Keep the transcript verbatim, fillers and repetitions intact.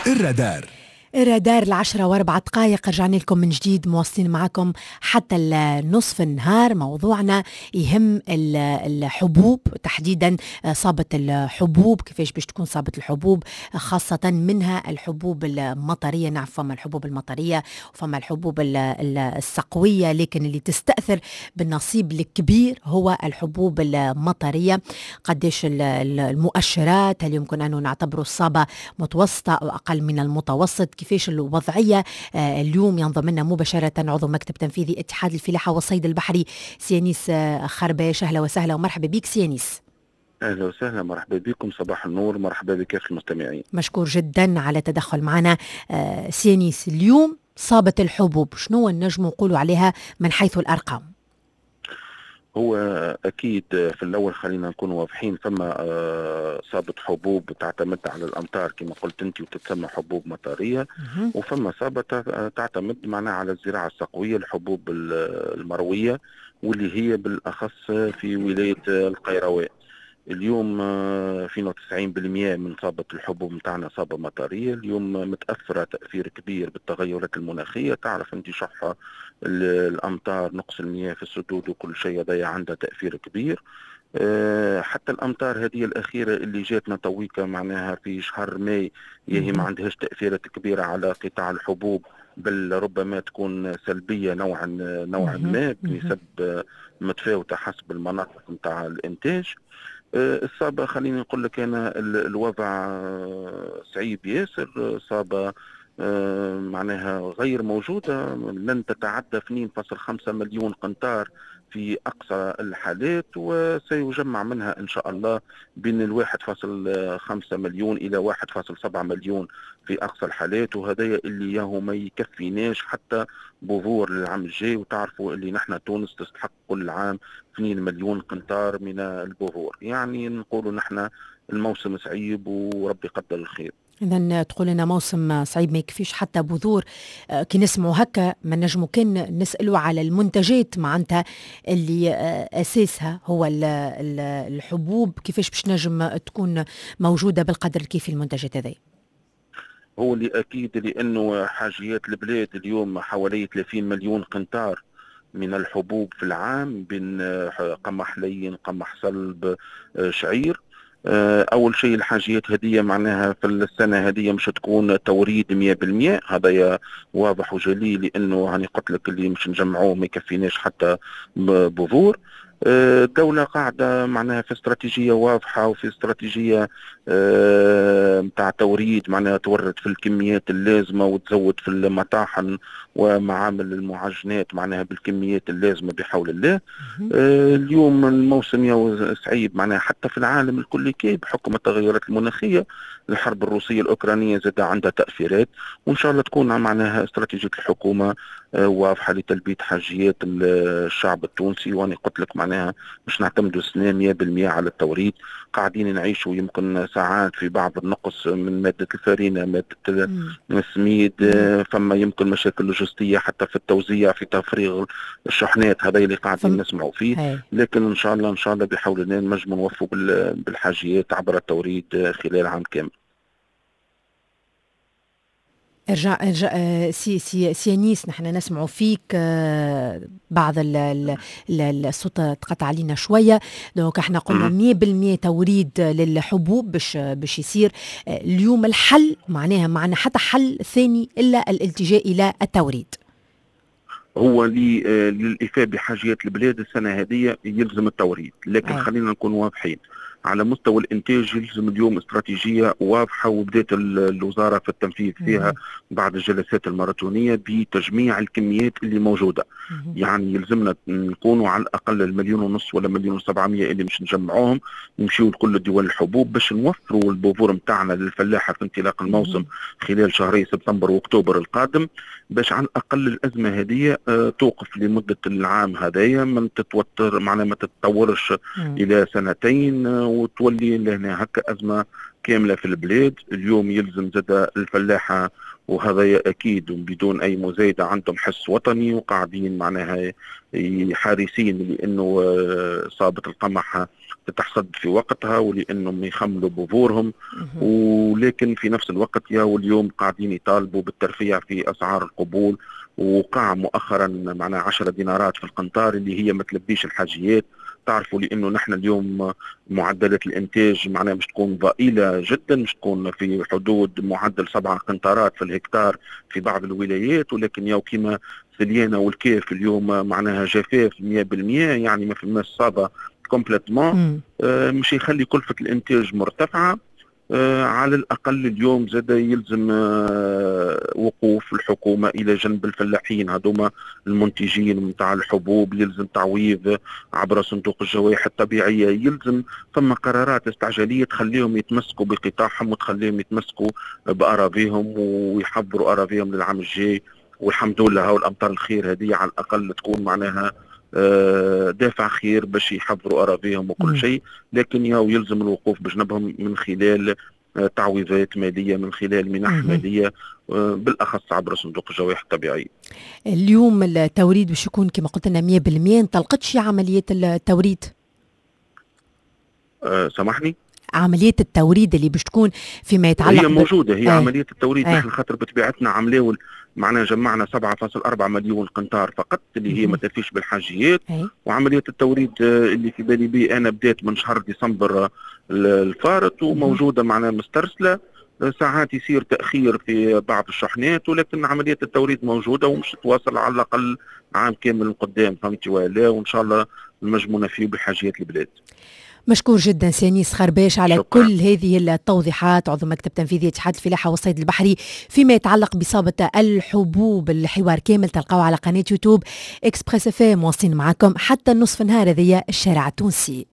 الرادار الرادار العشرة واربع دقائق. رجعنا لكم من جديد، مواصلين معكم حتى نصف النهار. موضوعنا يهم الحبوب، تحديدا صابة الحبوب، كيفاش باش تكون صابة الحبوب، خاصة منها الحبوب المطرية. نعرف فما الحبوب المطرية وفما الحبوب السقوية، لكن اللي تستأثر بالنصيب الكبير هو الحبوب المطرية. قديش المؤشرات؟ هل يمكن أن نعتبر الصابة متوسطة أو أقل من المتوسط؟ كيفاش الوضعية؟ آه اليوم ينضم لنا مباشرة عضو مكتب تنفيذي اتحاد الفلاحة والصيد البحري سيانيس آه خرباش. أهلا وسهلا ومرحبا بك سيانيس. أهلا وسهلا، مرحبا بكم، صباح النور، مرحبا بك في المستمعين. مشكور جدا على تدخل معنا. آه سيانيس، اليوم صابة الحبوب شنو النجم نقولوا عليها من حيث الأرقام؟ هو أكيد في الأول خلينا نكون واضحين، فما صابة حبوب تعتمد على الأمطار كما قلت أنت وتتسمى حبوب مطرية، وفما صابة تعتمد معنا على الزراعة السقوية، الحبوب المروية، واللي هي بالأخص في ولاية القيروان. اليوم اثنين وتسعين بالمئة من صابة الحبوب متاعنا صابة مطرية. اليوم متأثرة تأثير كبير بالتغيرات المناخية، تعرف انت شحة الأمطار، نقص المياه في السدود وكل شيء هذا عنده تأثير كبير. حتى الأمطار هذه الأخيرة اللي جاتنا تويكا معناها في شهر ماي هي ما عندهاش تأثيرات كبيرة على قطاع الحبوب، بل ربما تكون سلبية نوعا نوعا ما بنسب متفاوتة حسب المناطق متاع الإنتاج. الصابة خليني نقول لك أنا الوضع صعيب ياسر. صابة معناها غير موجودة، لن تتعدى اثنين فاصلة خمسة مليون قنطار في أقصى الحالات، وسيجمع منها إن شاء الله بين الواحد فاصل خمسة مليون إلى واحد فاصل سبعة مليون في أقصى الحالات، وهذا اللي ياهو ما يكفيناش حتى بذور للعام الجاي. وتعرفوا اللي نحن تونس تستحق كل عام اثنين مليون قنطار من البذور، يعني نقولوا نحن الموسم صعيب وربي قدر الخير. إذن تقول لنا موسم صعيب ما يكفيش حتى بذور. آه كي نسمعوا هكا ما نجموا كان نسألوا على المنتجات معناتها اللي آه أساسها هو ال ال الحبوب، كيفاش باش نجم تكون موجودة بالقدر الكافي المنتجات هذه؟ هو اللي أكيد لأنه حاجيات البلاد اليوم حوالي ثلاثين مليون قنطار من الحبوب في العام، بين قمح لين، قمح صلب، شعير. أول شيء الحاجيات هذه معناها في السنة هذه مش تكون توريد مية بالمية، هذا واضح وجلي، لأنه هاني قلت لك اللي مش نجمعوه ما يكفيناش حتى بذور. الدولة قاعدة معناها في استراتيجية واضحة وفي استراتيجية متاع توريد، معناها تورد في الكميات اللازمة وتزود في المطاحن ومعامل المعجنات معناها بالكميات اللازمة بحول الله. اليوم الموسم صعيب معناها حتى في العالم الكل كي بحكم التغيرات المناخية. الحرب الروسية الأوكرانية زاد عندها تأثيرات، وإن شاء الله تكون معناها استراتيجية الحكومة واضحة لتلبية حاجيات الشعب التونسي. وأنا قلت لك معناها مش نعتمدوا السنة مية بالمية على التوريد، قاعدين نعيشوا يمكن ساعات في بعض النقص من مادة الفارينة، مادة السميد، فما يمكن مشاكل لوجستية حتى في التوزيع في تفريغ الشحنات، هذا اللي قاعدين نسمعوا فيه. هي. لكن إن شاء الله إن شاء الله بحول الله نجم نوفوا بالحاجيات عبر التوريد خلال عام كامل. ارجع ارجع سي سي سيانيس، نحن نسمعوا فيك بعض الصوت تقطع علينا شويه. دونك احنا قلنا مية بالمية توريد للحبوب باش باش يصير. اليوم الحل معناها معنا حتى حل ثاني الا الالتجاء الى التوريد. هو للإفاء بحاجيات البلاد السنه هذه يلزم التوريد، لكن أي. خلينا نكون واضحين على مستوى الإنتاج يلزم اليوم استراتيجية واضحة، وبدأت الوزارة في التنفيذ فيها بعد الجلسات الماراثونية بتجميع الكميات اللي موجودة. يعني يلزمنا نكونوا على الأقل المليون ونص ولا مليون وسبعمية اللي مش نجمعوهم نمشيوا لكل دول الحبوب باش نوفروا البذور متاعنا للفلاحة في انطلاق الموسم خلال شهري سبتمبر وأكتوبر القادم، باش على الأقل الأزمة هذه توقف لمدة العام هذايا، من تتوتر معنا ما تتطورش إلى سنتين وتولي لهنا هكا أزمة كاملة في البلاد. اليوم يلزم زاد الفلاحة وهذا أكيد بدون أي مزايدة عندهم حس وطني وقاعدين معناها حارسين لأنه إصابة القمح تتحصد في وقتها ولأنهم يخملوا بذورهم، ولكن في نفس الوقت يا واليوم قاعدين يطالبوا بالترفيع في أسعار القبول، وقع مؤخرا معنا عشرة دينارات في القنطار اللي هي ما تلبيش الحاجيات. تعرفوا لأنه نحن اليوم معدلات الإنتاج معناها مش تكون ضئيلة جدا، مش تكون في حدود معدل سبعة قنطارات في الهكتار في بعض الولايات، ولكن يو كيما سليانة والكيف اليوم معناها جفاف مية بالمية، يعني ما في الماس صابة كومبليتمون، آه مش يخلي كلفة الإنتاج مرتفعة. آه على الأقل اليوم زاد يلزم آه وقوف الحكومة إلى جنب الفلاحين هذوما المنتجين متاع الحبوب، يلزم تعويض عبر صندوق الجوائح الطبيعية، يلزم ثم قرارات استعجالية تخليهم يتمسكوا بقطاعهم وتخليهم يتمسكوا بأراضيهم ويحضروا أراضيهم للعام الجاي. والحمد لله هاو الأمطار الخير هذه على الأقل تكون معناها دافع خير باش يحضروا أراضيهم وكل شيء، لكن ياو يلزم الوقوف بجنبهم من خلال تعويضات مالية، من خلال منح مالية بالأخص عبر صندوق الجوائح الطبيعية. اليوم التوريد باش يكون كما قلت لنا مية بالمية، انطلقتش عملية التوريد؟ أه سامحني؟ عملية التوريد اللي باش تكون فيما يتعلق هي موجودة هي آه. عملية التوريد آه. نحن خاطر بطبيعتنا عملاو معنا جمعنا سبعة فاصلة أربعة مليون قنطار فقط اللي هي ما تفيش بالحاجيات. آه. وعملية التوريد اللي في بالي بي أنا بدأت من شهر ديسمبر الفارط وموجودة معنا مسترسلة، ساعات يصير تأخير في بعض الشحنات، ولكن عملية التوريد موجودة ومش تواصل على الأقل عام كامل قدام، فهمتي ولا، وإن شاء الله المجمونة فيه بحاجيات البلاد. مشكور جدا سيانيس خرباش على شكرا. كل هذه التوضيحات، عضو مكتب تنفيذي اتحاد الفلاحة والصيد البحري فيما يتعلق بإصابة الحبوب. الحوار كامل تلقاوه على قناة يوتيوب إكسبريس اف ام، واصلين معكم حتى النصف نهار هذيا الشارع التونسي.